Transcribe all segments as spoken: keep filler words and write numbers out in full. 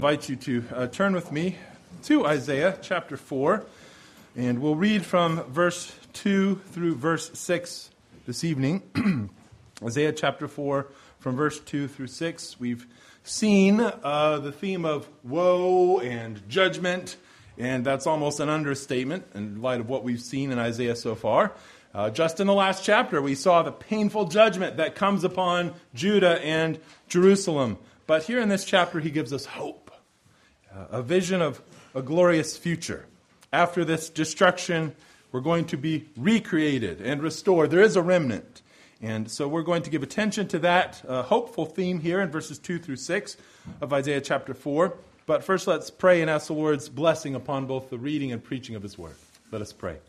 I invite you to uh, turn with me to Isaiah chapter four, and we'll read from verse two through verse six this evening. Isaiah chapter four, from verse two through six. We've seen uh, the theme of woe and judgment, and that's almost an understatement in light of what we've seen in Isaiah so far. Uh, just in the last chapter, we saw the painful judgment that comes upon Judah and Jerusalem. But here in this chapter, he gives us hope. A vision of a glorious future. After this destruction, we're going to be recreated and restored. There is a remnant. And so we're going to give attention to that uh, hopeful theme here in verses two through six of Isaiah chapter four. But first let's pray and ask the Lord's blessing upon both the reading and preaching of His Word. Let us pray.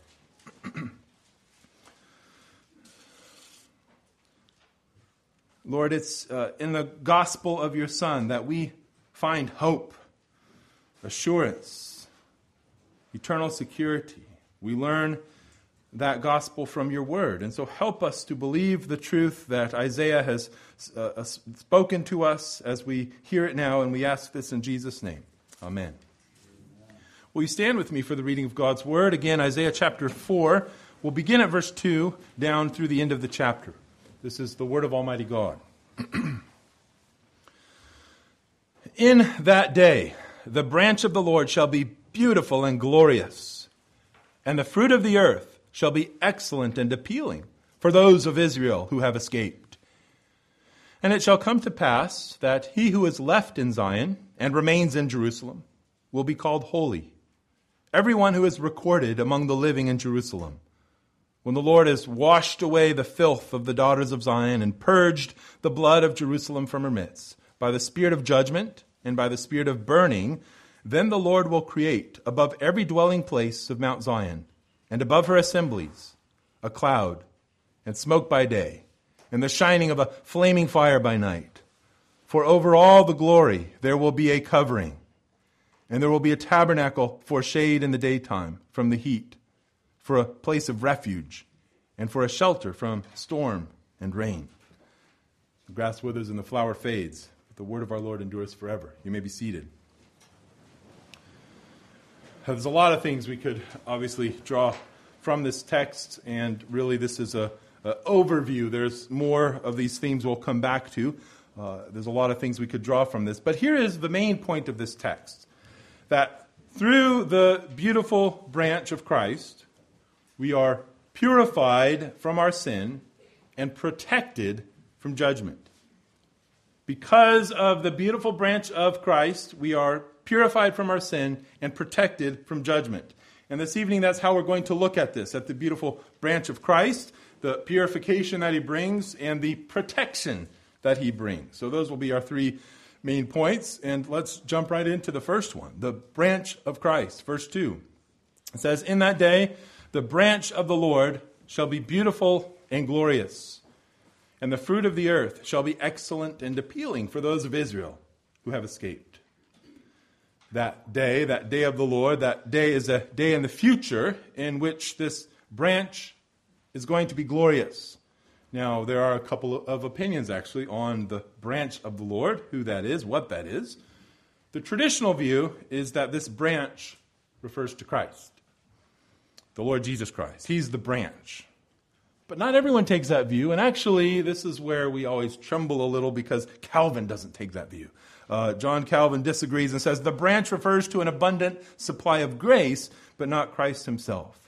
Lord, it's uh, in the gospel of your Son that we find hope, assurance, eternal security. We learn that gospel from your word. And so help us to believe the truth that Isaiah has uh, spoken to us as we hear it now, and we ask this in Jesus' name. Amen. Will you stand with me for the reading of God's word? Again, Isaiah chapter four. We'll begin at verse two down through the end of the chapter. This is the word of Almighty God. In that day, the branch of the Lord shall be beautiful and glorious, and the fruit of the earth shall be excellent and appealing for those of Israel who have escaped. And it shall come to pass that he who is left in Zion and remains in Jerusalem will be called holy, everyone who is recorded among the living in Jerusalem. When the Lord has washed away the filth of the daughters of Zion and purged the blood of Jerusalem from her midst, by the spirit of judgment and by the spirit of burning, then the Lord will create above every dwelling place of Mount Zion, and above her assemblies, a cloud, and smoke by day, and the shining of a flaming fire by night. For over all the glory there will be a covering, and there will be a tabernacle for shade in the daytime from the heat, for a place of refuge, and for a shelter from storm and rain. The grass withers and the flower fades, but the word of our Lord endures forever. You may be seated. There's a lot of things we could obviously draw from this text, and really this is a, a overview. There's more of these themes we'll come back to. Uh, there's a lot of things we could draw from this. But here is the main point of this text, that through the beautiful branch of Christ, we are purified from our sin and protected from judgment. Because of the beautiful branch of Christ, we are purified from our sin and protected from judgment. And this evening, that's how we're going to look at this, at the beautiful branch of Christ, the purification that he brings, and the protection that he brings. So those will be our three main points. And let's jump right into the first one, the branch of Christ, verse two. It says, "In that day, the branch of the Lord shall be beautiful and glorious, and the fruit of the earth shall be excellent and appealing for those of Israel who have escaped." That day, that day of the Lord, that day is a day in the future in which this branch is going to be glorious. Now, there are a couple of opinions, actually, on the branch of the Lord, who that is, what that is. The traditional view is that this branch refers to Christ, the Lord Jesus Christ. He's the branch. But not everyone takes that view, and actually, this is where we always tremble a little because Calvin doesn't take that view. Uh, John Calvin disagrees and says the branch refers to an abundant supply of grace, but not Christ himself.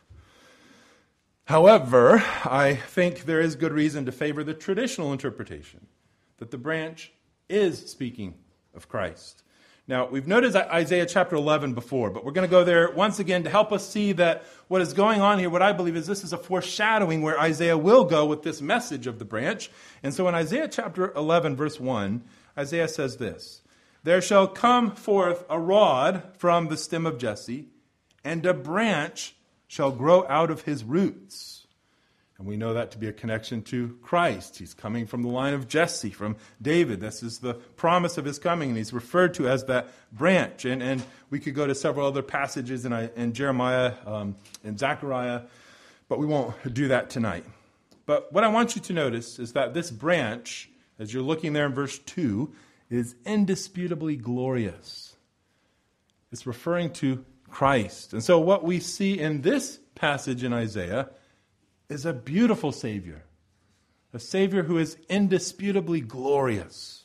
However, I think there is good reason to favor the traditional interpretation that the branch is speaking of Christ. Now, we've noticed Isaiah chapter eleven before, but we're going to go there once again to help us see that what is going on here, what I believe is this is a foreshadowing where Isaiah will go with this message of the branch. And so in Isaiah chapter eleven, verse one, Isaiah says this, "There shall come forth a rod from the stem of Jesse, and a branch shall grow out of his roots." And we know that to be a connection to Christ. He's coming from the line of Jesse, from David. This is the promise of his coming, and he's referred to as that branch. And, and we could go to several other passages in, in Jeremiah um, and Zechariah, but we won't do that tonight. But what I want you to notice is that this branch, as you're looking there in verse two, is indisputably glorious. It's referring to Christ. And so what we see in this passage in Isaiah is a beautiful Savior. A Savior who is indisputably glorious.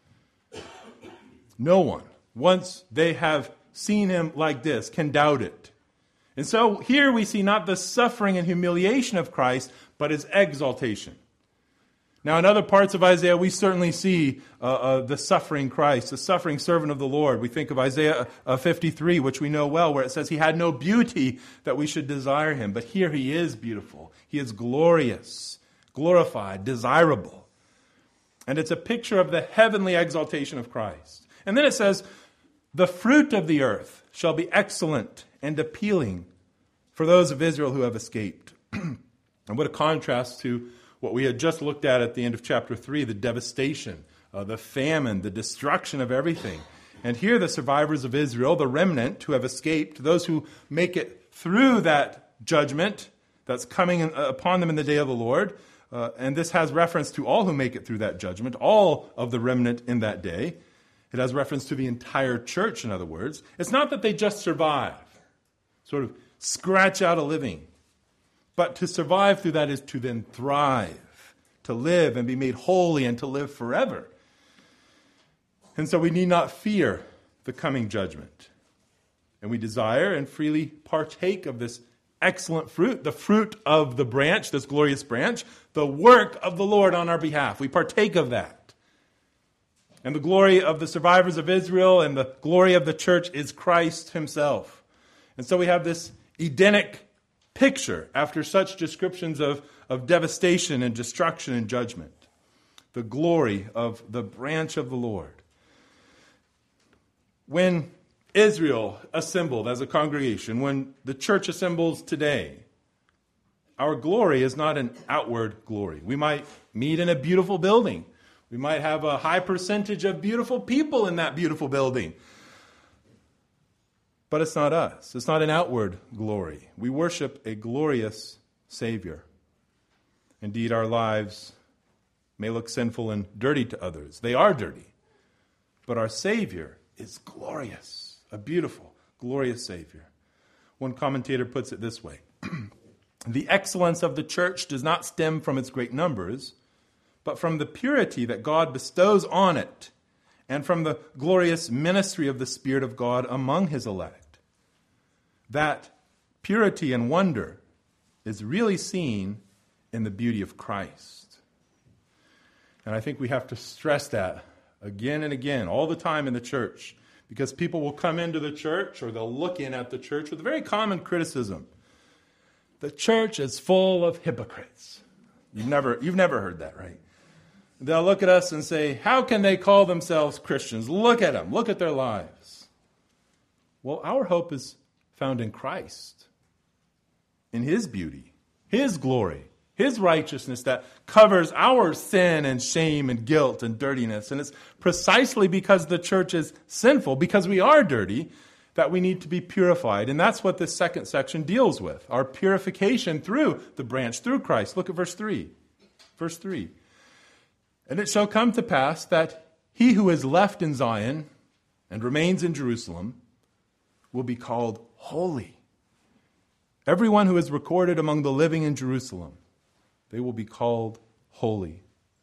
No one, once they have seen him like this, can doubt it. And so here we see not the suffering and humiliation of Christ, but his exaltation. Now, in other parts of Isaiah, we certainly see uh, uh, the suffering Christ, the suffering servant of the Lord. We think of Isaiah uh, fifty-three, which we know well, where it says he had no beauty that we should desire him. But here he is beautiful. He is glorious, glorified, desirable. And it's a picture of the heavenly exaltation of Christ. And then it says, the fruit of the earth shall be excellent and appealing for those of Israel who have escaped. And what a contrast to what we had just looked at at the end of chapter three, the devastation, uh, the famine, the destruction of everything. And here the survivors of Israel, the remnant who have escaped, those who make it through that judgment that's coming in, uh, upon them in the day of the Lord. Uh, and this has reference to all who make it through that judgment, all of the remnant in that day. It has reference to the entire church, in other words. It's not that they just survive, sort of scratch out a living. But to survive through that is to then thrive, to live and be made holy and to live forever. And so we need not fear the coming judgment. And we desire and freely partake of this excellent fruit, the fruit of the branch, this glorious branch, the work of the Lord on our behalf. We partake of that. And the glory of the survivors of Israel and the glory of the church is Christ himself. And so we have this Edenic picture after such descriptions of, of devastation and destruction and judgment. The glory of the branch of the Lord. When Israel assembled as a congregation, when the church assembles today, our glory is not an outward glory. We might meet in a beautiful building. We might have a high percentage of beautiful people in that beautiful building. But it's not us. It's not an outward glory. We worship a glorious Savior. Indeed, our lives may look sinful and dirty to others. They are dirty. But our Savior is glorious. A beautiful, glorious Savior. One commentator puts it this way. The excellence of the church does not stem from its great numbers, but from the purity that God bestows on it, and from the glorious ministry of the Spirit of God among his elect. That purity and wonder is really seen in the beauty of Christ. And I think we have to stress that again and again, all the time in the church, because people will come into the church or they'll look in at the church with a very common criticism. The church is full of hypocrites. You've never, you've never heard that, right? They'll look at us and say, how can they call themselves Christians? Look at them. Look at their lives. Well, our hope is found in Christ, in his beauty, his glory, his righteousness that covers our sin and shame and guilt and dirtiness. And it's precisely because the church is sinful, because we are dirty, that we need to be purified. And that's what this second section deals with, our purification through the branch, through Christ. Look at verse three. Verse three. And it shall come to pass that he who is left in Zion and remains in Jerusalem will be called holy. Everyone who is recorded among the living in Jerusalem, they will be called holy.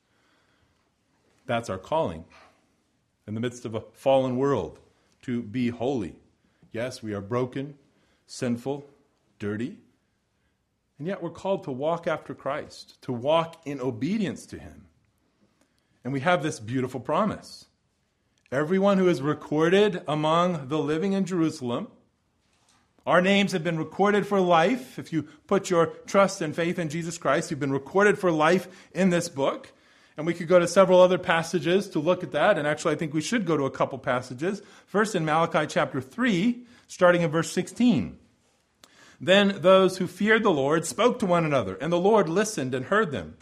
That's our calling in the midst of a fallen world, to be holy. Yes, we are broken, sinful, dirty, and yet we're called to walk after Christ, to walk in obedience to him. And we have this beautiful promise. Everyone who is recorded among the living in Jerusalem, our names have been recorded for life. If you put your trust and faith in Jesus Christ, you've been recorded for life in this book. And we could go to several other passages to look at that. And actually, I think we should go to a couple passages. First, in Malachi chapter three, starting in verse sixteen. Then those who feared the Lord spoke to one another, and the Lord listened and heard them.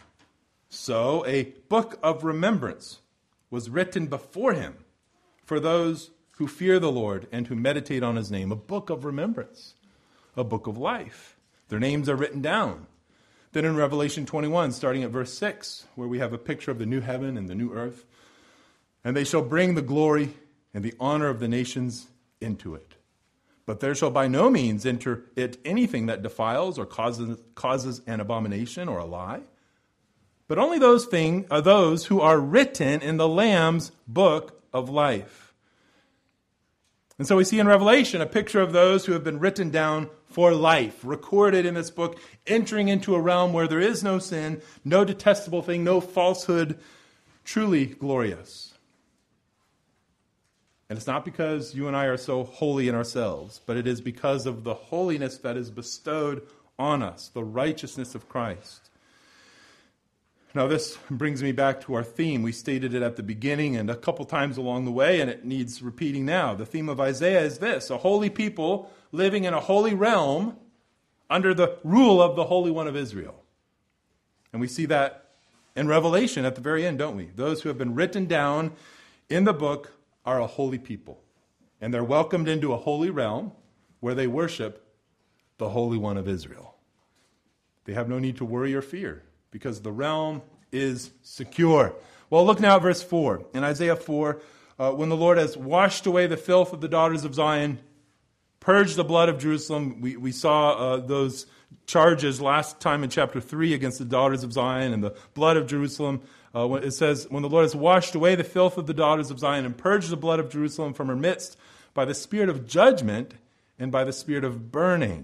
So a book of remembrance was written before him for those who fear the Lord and who meditate on his name. A book of remembrance, a book of life. Their names are written down. Then in Revelation twenty-one, starting at verse six, where we have a picture of the new heaven and the new earth. And they shall bring the glory and the honor of the nations into it. But there shall by no means enter it anything that defiles or causes, causes an abomination or a lie, but only those things are those who are written in the Lamb's book of life. And so we see in Revelation a picture of those who have been written down for life, recorded in this book, entering into a realm where there is no sin, no detestable thing, no falsehood, truly glorious. And it's not because you and I are so holy in ourselves, but it is because of the holiness that is bestowed on us, the righteousness of Christ. Now this brings me back to our theme. We stated it at the beginning and a couple times along the way, and it needs repeating now. The theme of Isaiah is this: a holy people living in a holy realm under the rule of the Holy One of Israel. And we see that in Revelation at the very end, don't we? Those who have been written down in the book are a holy people. And they're welcomed into a holy realm where they worship the Holy One of Israel. They have no need to worry or fear because the realm is secure. Well, look now at verse four. In Isaiah four, uh, when the Lord has washed away the filth of the daughters of Zion, purged the blood of Jerusalem. We, we saw uh, those charges last time in chapter three against the daughters of Zion and the blood of Jerusalem. Uh, when it says, when the Lord has washed away the filth of the daughters of Zion and purged the blood of Jerusalem from her midst by the spirit of judgment and by the spirit of burning.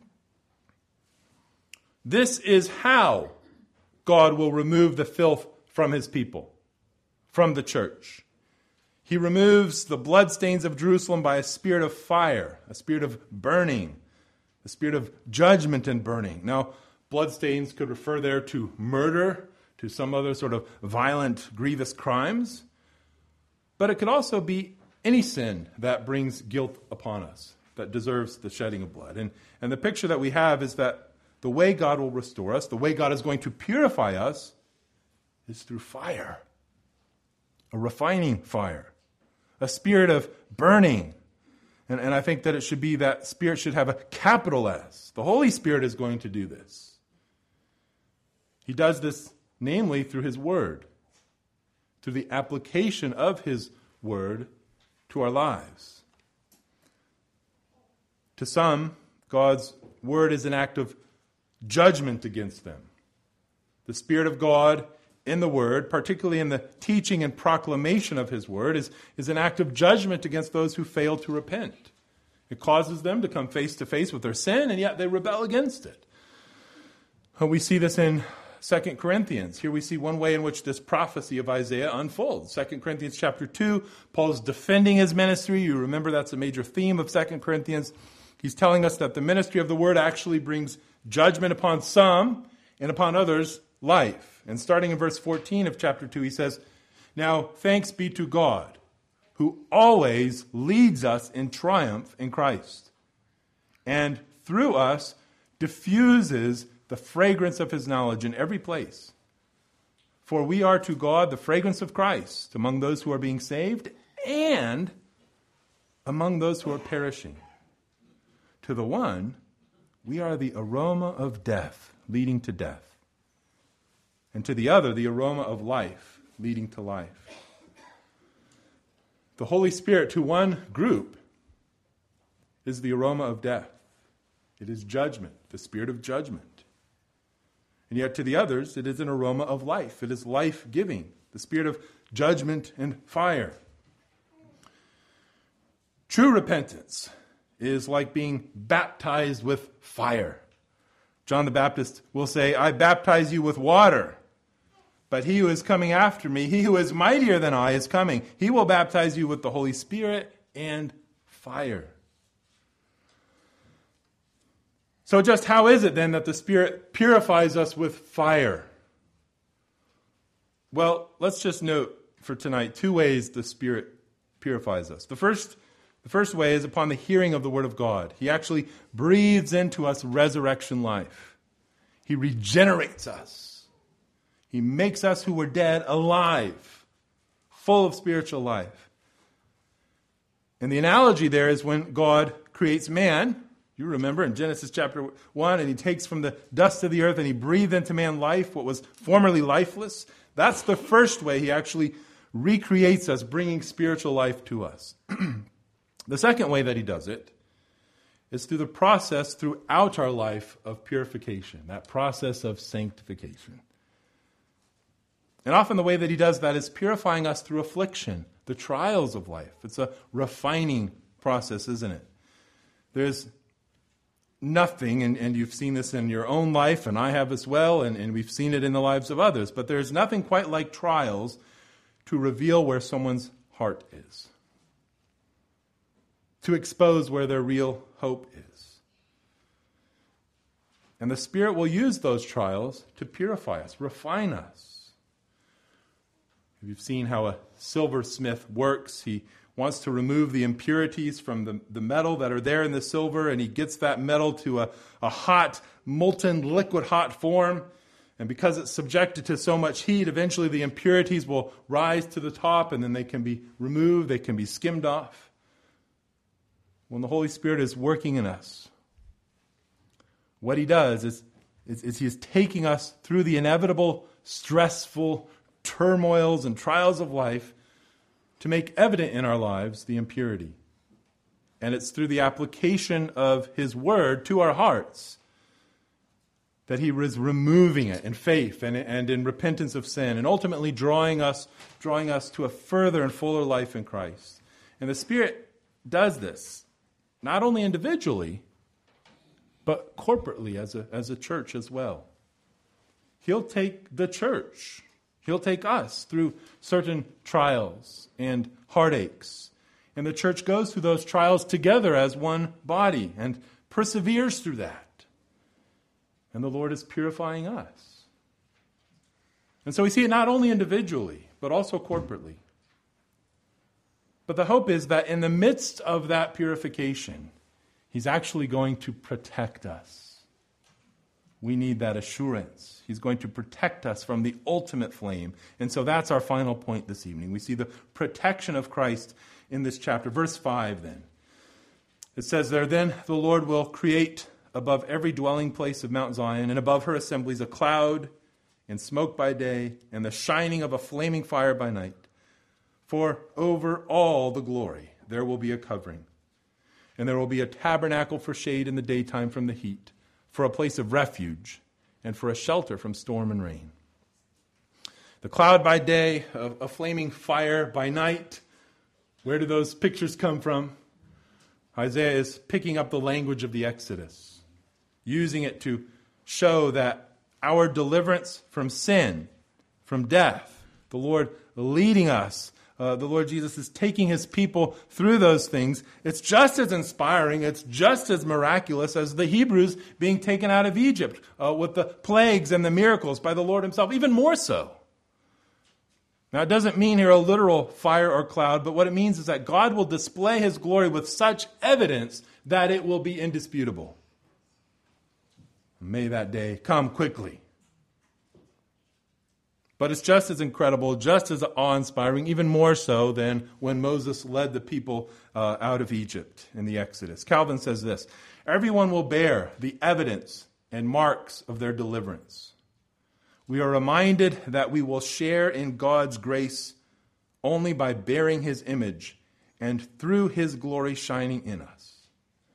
This is how God will remove the filth from his people, from the church. He removes the bloodstains of Jerusalem by a spirit of fire, a spirit of burning, a spirit of judgment and burning. Now, bloodstains could refer there to murder, to some other sort of violent, grievous crimes. But it could also be any sin that brings guilt upon us, that deserves the shedding of blood. And, and the picture that we have is that the way God will restore us, the way God is going to purify us, is through fire. A refining fire. A spirit of burning. And, and I think that it should be that spirit should have a capital S. The Holy Spirit is going to do this. He does this namely through his word, through the application of his word to our lives. To some, God's word is an act of judgment against them. The Spirit of God in the word, particularly in the teaching and proclamation of his word, is, is an act of judgment against those who fail to repent. It causes them to come face to face with their sin, and yet they rebel against it. We see this in Second Corinthians. Here we see one way in which this prophecy of Isaiah unfolds. Second Corinthians chapter two, Paul's defending his ministry. You remember that's a major theme of Second Corinthians. He's telling us that the ministry of the word actually brings judgment upon some and upon others life. And starting in verse fourteen of chapter two, he says, "Now thanks be to God, who always leads us in triumph in Christ, and through us diffuses the fragrance of his knowledge in every place. For we are to God the fragrance of Christ among those who are being saved and among those who are perishing. To the one, we are the aroma of death, leading to death. And to the other, the aroma of life, leading to life." The Holy Spirit to one group is the aroma of death. It is judgment, the spirit of judgment. And yet to the others, it is an aroma of life. It is life-giving, the spirit of judgment and fire. True repentance is like being baptized with fire. John the Baptist will say, "I baptize you with water, but he who is coming after me, he who is mightier than I, is coming. He will baptize you with the Holy Spirit and fire." So just how is it then that the Spirit purifies us with fire? Well, let's just note for tonight two ways the Spirit purifies us. The first, the first way is upon the hearing of the Word of God. He actually breathes into us resurrection life. He regenerates us. He makes us who were dead alive, full of spiritual life. And the analogy there is when God creates man. You remember in Genesis chapter one, and he takes from the dust of the earth and he breathed into man life, what was formerly lifeless. That's the first way he actually recreates us, bringing spiritual life to us. The second way that he does it is through the process throughout our life of purification, that process of sanctification. And often the way that he does that is purifying us through affliction, the trials of life. It's a refining process, isn't it? There's nothing, and, and you've seen this in your own life, and I have as well, and, and we've seen it in the lives of others, but there's nothing quite like trials to reveal where someone's heart is, to expose where their real hope is. And the Spirit will use those trials to purify us, refine us. You've seen how a silversmith works. He wants to remove the impurities from the, the metal that are there in the silver, and he gets that metal to a, a hot, molten, liquid hot form. And because it's subjected to so much heat, eventually the impurities will rise to the top, and then they can be removed, they can be skimmed off. When the Holy Spirit is working in us, what he does is, is, is he is taking us through the inevitable, stressful turmoils and trials of life to make evident in our lives the impurity. And it's through the application of his word to our hearts that he is removing it in faith and, and in repentance of sin, and ultimately drawing us, drawing us to a further and fuller life in Christ. And the Spirit does this, not only individually, but corporately as a, as a church as well. He'll take the church, he'll take us through certain trials and heartaches. And the church goes through those trials together as one body and perseveres through that. And the Lord is purifying us. And so we see it not only individually, but also corporately. But the hope is that in the midst of that purification, he's actually going to protect us. We need that assurance. He's going to protect us from the ultimate flame. And so that's our final point this evening. We see the protection of Christ in this chapter. Verse five then. It says there, "Then the Lord will create above every dwelling place of Mount Zion and above her assemblies a cloud and smoke by day and the shining of a flaming fire by night. For over all the glory there will be a covering. And there will be a tabernacle for shade in the daytime from the heat, for a place of refuge, and for a shelter from storm and rain." The cloud by day, a, a flaming fire by night. Where do those pictures come from? Isaiah is picking up the language of the Exodus, using it to show that our deliverance from sin, from death, the Lord leading us, Uh, the Lord Jesus is taking his people through those things. It's just as inspiring, it's just as miraculous as the Hebrews being taken out of Egypt uh, with the plagues and the miracles by the Lord himself, even more so. Now, it doesn't mean here a literal fire or cloud, but what it means is that God will display his glory with such evidence that it will be indisputable. May that day come quickly. But it's just as incredible, just as awe-inspiring, even more so than when Moses led the people uh, out of Egypt in the Exodus. Calvin says this, "Everyone will bear the evidence and marks of their deliverance. We are reminded that we will share in God's grace only by bearing his image and through his glory shining in us."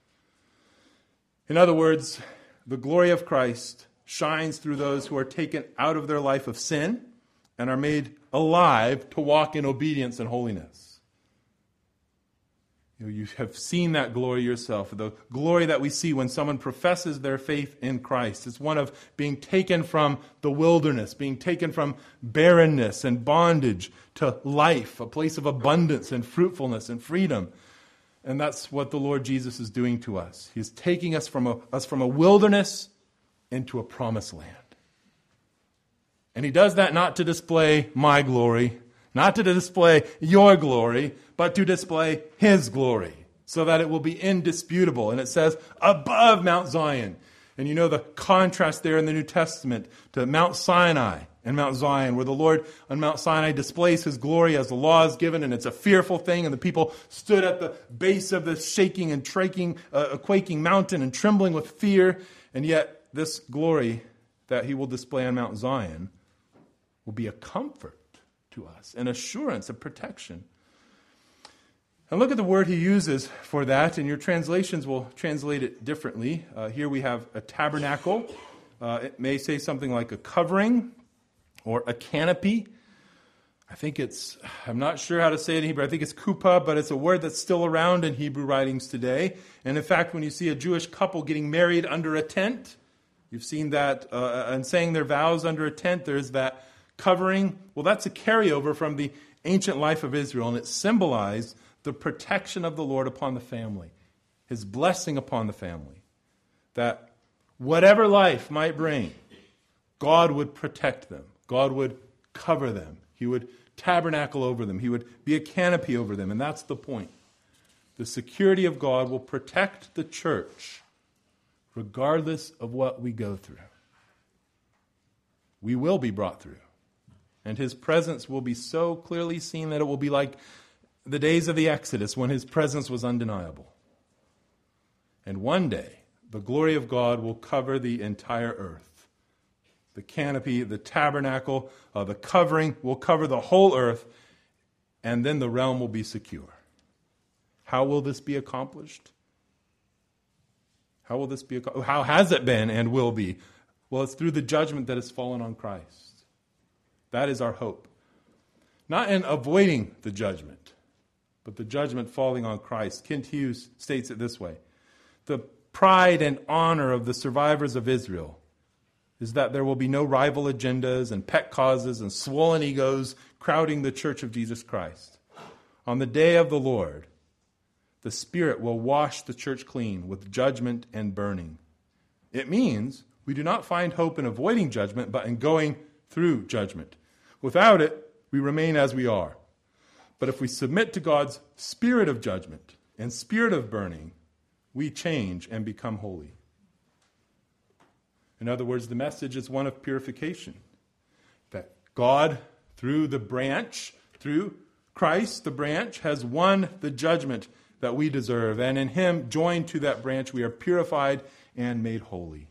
In other words, the glory of Christ shines through those who are taken out of their life of sin and are made alive to walk in obedience and holiness. You know, you have seen that glory yourself, the glory that we see when someone professes their faith in Christ. It's one of being taken from the wilderness, being taken from barrenness and bondage to life, a place of abundance and fruitfulness and freedom. And that's what the Lord Jesus is doing to us. He's taking us from a, us from a wilderness into a promised land. And he does that not to display my glory, not to display your glory, but to display his glory, so that it will be indisputable. And it says, above Mount Zion. And you know the contrast there in the New Testament to Mount Sinai and Mount Zion, where the Lord on Mount Sinai displays his glory as the law is given, and it's a fearful thing, and the people stood at the base of this shaking and traking, uh, quaking mountain and trembling with fear. And yet this glory that he will display on Mount Zion will be a comfort to us, an assurance of protection. And look at the word he uses for that, and your translations will translate it differently. Uh, here we have a tabernacle. Uh, it may say something like a covering or a canopy. I think it's, I'm not sure how to say it in Hebrew. I think it's kuppah, but it's a word that's still around in Hebrew writings today. And in fact, when you see a Jewish couple getting married under a tent, you've seen that, uh, and saying their vows under a tent, there's that covering. Well, that's a carryover from the ancient life of Israel, and it symbolized the protection of the Lord upon the family, his blessing upon the family, that whatever life might bring, God would protect them. God would cover them. He would tabernacle over them. He would be a canopy over them, and that's the point. The security of God will protect the church regardless of what we go through. We will be brought through, and his presence will be so clearly seen that it will be like the days of the Exodus when his presence was undeniable. And one day, the glory of God will cover the entire earth. The canopy, the tabernacle, uh, the covering will cover the whole earth, and then the realm will be secure. How will this be accomplished? How will this be accomplished? How has it been and will be? Well, it's through the judgment that has fallen on Christ. That is our hope. Not in avoiding the judgment, but the judgment falling on Christ. Kent Hughes states it this way: the pride and honor of the survivors of Israel is that there will be no rival agendas and pet causes and swollen egos crowding the church of Jesus Christ. On the day of the Lord, the Spirit will wash the church clean with judgment and burning. It means we do not find hope in avoiding judgment, but in going through judgment. Without it, we remain as we are. But if we submit to God's spirit of judgment and spirit of burning, we change and become holy. In other words, the message is one of purification. That God, through the branch, through Christ, the branch, has won the judgment that we deserve. And in him, joined to that branch, we are purified and made holy.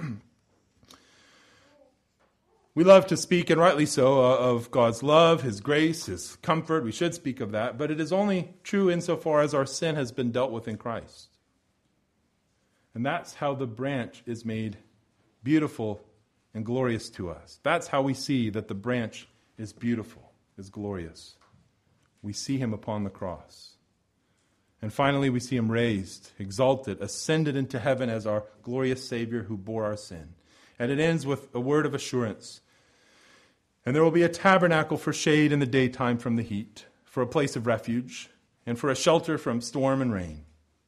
We love to speak, and rightly so, uh, of God's love, his grace, his comfort. We should speak of that, but it is only true insofar as our sin has been dealt with in Christ. And that's how the branch is made beautiful and glorious to us. That's how we see that the branch is beautiful, is glorious. We see him upon the cross. And finally, we see him raised, exalted, ascended into heaven as our glorious Savior who bore our sin. And it ends with a word of assurance. And there will be a tabernacle for shade in the daytime from the heat, for a place of refuge, and for a shelter from storm and rain.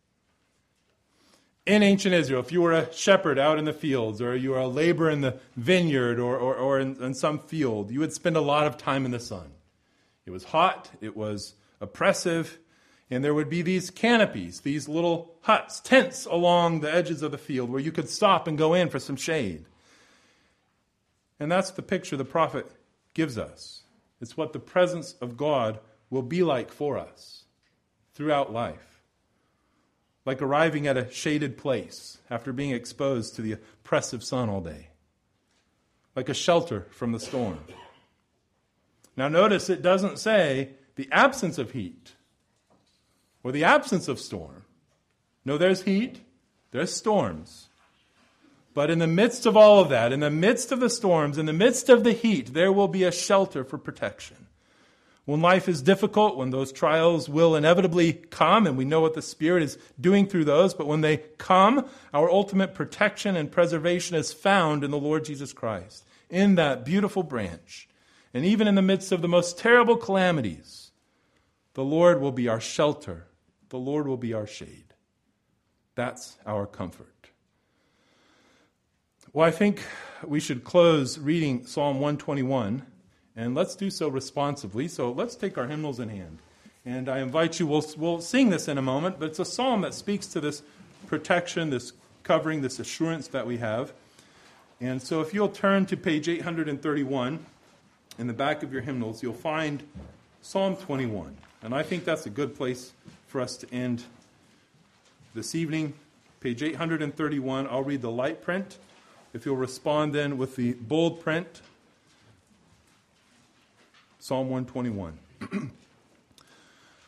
In ancient Israel, if you were a shepherd out in the fields, or you were a laborer in the vineyard, or, or, or in, in some field, you would spend a lot of time in the sun. It was hot, it was oppressive, and there would be these canopies, these little huts, tents along the edges of the field where you could stop and go in for some shade. And that's the picture the prophet gives us. It's what the presence of God will be like for us throughout life. Like arriving at a shaded place after being exposed to the oppressive sun all day. Like a shelter from the storm. Now notice it doesn't say the absence of heat or the absence of storm. No, there's heat, there's storms. But in the midst of all of that, in the midst of the storms, in the midst of the heat, there will be a shelter for protection. When life is difficult, when those trials will inevitably come, and we know what the Spirit is doing through those, but when they come, our ultimate protection and preservation is found in the Lord Jesus Christ, in that beautiful branch. And even in the midst of the most terrible calamities, the Lord will be our shelter. The Lord will be our shade. That's our comfort. Well, I think we should close reading Psalm one twenty-one, and let's do so responsively. So let's take our hymnals in hand. And I invite you, we'll, we'll sing this in a moment, but it's a psalm that speaks to this protection, this covering, this assurance that we have. And so if you'll turn to page eight thirty-one, in the back of your hymnals, you'll find Psalm twenty-one. And I think that's a good place for us to end this evening. Page eight thirty-one, I'll read the light print. If you'll respond then with the bold print, Psalm one twenty-one.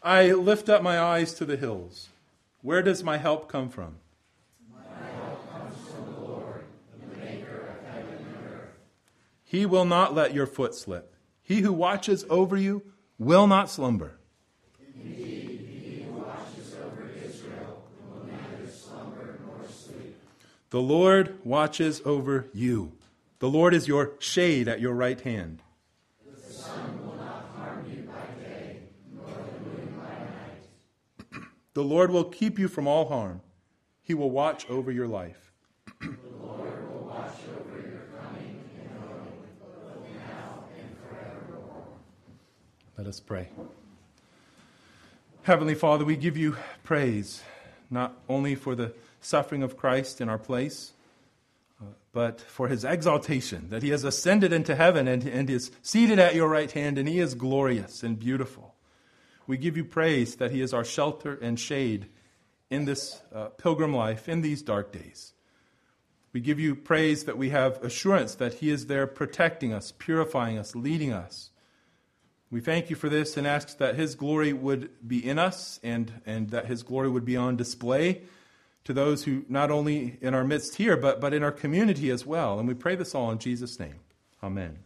I lift up my eyes to the hills. Where does my help come from? My help comes from the Lord, the maker of heaven and earth. He will not let your foot slip. He who watches over you will not slumber. Indeed, he who watches over Israel will neither slumber nor sleep. The Lord watches over you. The Lord is your shade at your right hand. The sun will not harm you by day, nor the moon by night. The Lord will keep you from all harm. He will watch over your life. The Lord will watch over your coming and going, both now and forevermore. Let us pray. Heavenly Father, we give you praise, not only for the suffering of Christ in our place, uh, but for his exaltation, that he has ascended into heaven and, and is seated at your right hand, and he is glorious and beautiful. We give you praise that he is our shelter and shade in this uh, pilgrim life, in these dark days. We give you praise that we have assurance that he is there protecting us, purifying us, leading us. We thank you for this and ask that his glory would be in us and, and that his glory would be on display to those who not only in our midst here, but, but in our community as well. And we pray this all in Jesus' name. Amen.